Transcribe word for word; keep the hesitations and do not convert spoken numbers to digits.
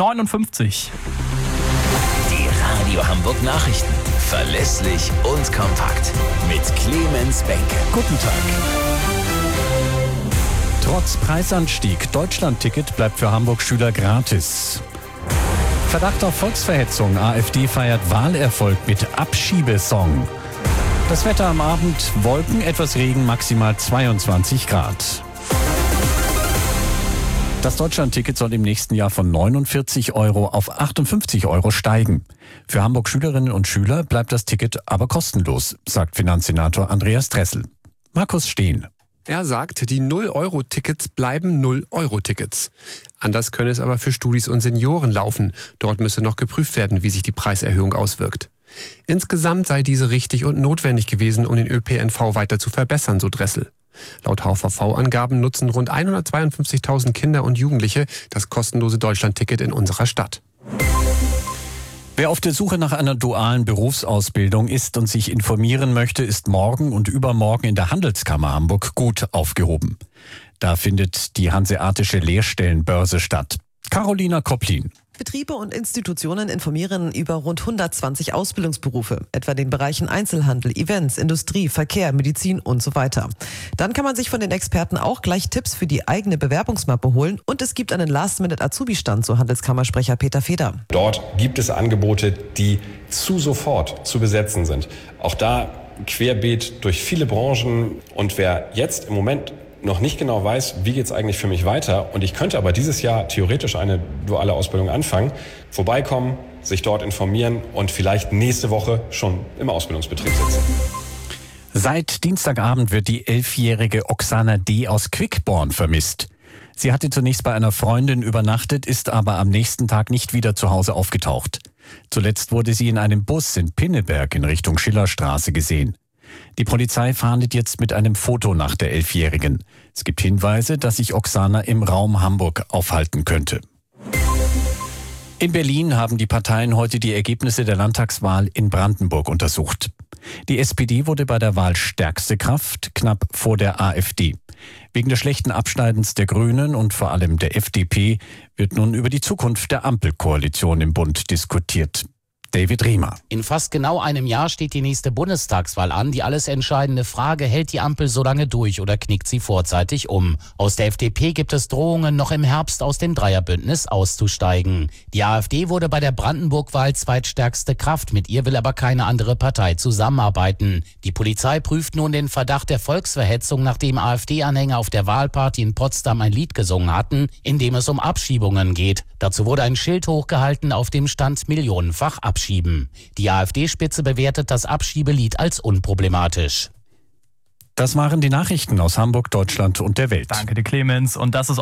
neunundfünfzig. Die Radio Hamburg Nachrichten. Verlässlich und kompakt. Mit Clemens Benke. Guten Tag. Trotz Preisanstieg, Deutschlandticket bleibt für Hamburg-Schüler gratis. Verdacht auf Volksverhetzung, AfD feiert Wahlerfolg mit Abschiebesong. Das Wetter am Abend, Wolken, etwas Regen, maximal zweiundzwanzig Grad. Das Deutschlandticket soll im nächsten Jahr von neunundvierzig Euro auf achtundfünfzig Euro steigen. Für Hamburg-Schülerinnen und Schüler bleibt das Ticket aber kostenlos, sagt Finanzsenator Andreas Dressel. Markus Steen. Er sagt, die null-Euro-Tickets bleiben null-Euro-Tickets. Anders könne es aber für Studis und Senioren laufen. Dort müsse noch geprüft werden, wie sich die Preiserhöhung auswirkt. Insgesamt sei diese richtig und notwendig gewesen, um den Ö P N V weiter zu verbessern, so Dressel. Laut H V V-Angaben nutzen rund hundertzweiundfünfzigtausend Kinder und Jugendliche das kostenlose Deutschlandticket in unserer Stadt. Wer auf der Suche nach einer dualen Berufsausbildung ist und sich informieren möchte, ist morgen und übermorgen in der Handelskammer Hamburg gut aufgehoben. Da findet die Hanseatische Lehrstellenbörse statt. Carolina Kopplin. Betriebe und Institutionen informieren über rund hundertzwanzig Ausbildungsberufe, etwa den Bereichen Einzelhandel, Events, Industrie, Verkehr, Medizin und so weiter. Dann kann man sich von den Experten auch gleich Tipps für die eigene Bewerbungsmappe holen und es gibt einen Last-Minute-Azubi-Stand, so Handelskammersprecher Peter Feder. Dort gibt es Angebote, die zu sofort zu besetzen sind. Auch da querbeet durch viele Branchen, und wer jetzt im Moment noch nicht genau weiß, wie geht es eigentlich für mich weiter, und ich könnte aber dieses Jahr theoretisch eine duale Ausbildung anfangen, vorbeikommen, sich dort informieren und vielleicht nächste Woche schon im Ausbildungsbetrieb sitzen. Seit Dienstagabend wird die elfjährige Oksana D. aus Quickborn vermisst. Sie hatte zunächst bei einer Freundin übernachtet, ist aber am nächsten Tag nicht wieder zu Hause aufgetaucht. Zuletzt wurde sie in einem Bus in Pinneberg in Richtung Schillerstraße gesehen. Die Polizei fahndet jetzt mit einem Foto nach der Elfjährigen. Es gibt Hinweise, dass sich Oksana im Raum Hamburg aufhalten könnte. In Berlin haben die Parteien heute die Ergebnisse der Landtagswahl in Brandenburg untersucht. Die S P D wurde bei der Wahl stärkste Kraft, knapp vor der AfD. Wegen des schlechten Abschneidens der Grünen und vor allem der F D P wird nun über die Zukunft der Ampelkoalition im Bund diskutiert. David Riemer. In fast genau einem Jahr steht die nächste Bundestagswahl an. Die alles entscheidende Frage: Hält die Ampel so lange durch oder knickt sie vorzeitig um? Aus der F D P gibt es Drohungen, noch im Herbst aus dem Dreierbündnis auszusteigen. Die AfD wurde bei der Brandenburg-Wahl zweitstärkste Kraft. Mit ihr will aber keine andere Partei zusammenarbeiten. Die Polizei prüft nun den Verdacht der Volksverhetzung, nachdem AfD-Anhänger auf der Wahlparty in Potsdam ein Lied gesungen hatten, in dem es um Abschiebungen geht. Dazu wurde ein Schild hochgehalten, auf dem stand millionenfach Abschieben. Die AfD-Spitze bewertet das Abschiebelied als unproblematisch. Das waren die Nachrichten aus Hamburg, Deutschland und der Welt. Danke dir, Clemens. Und das ist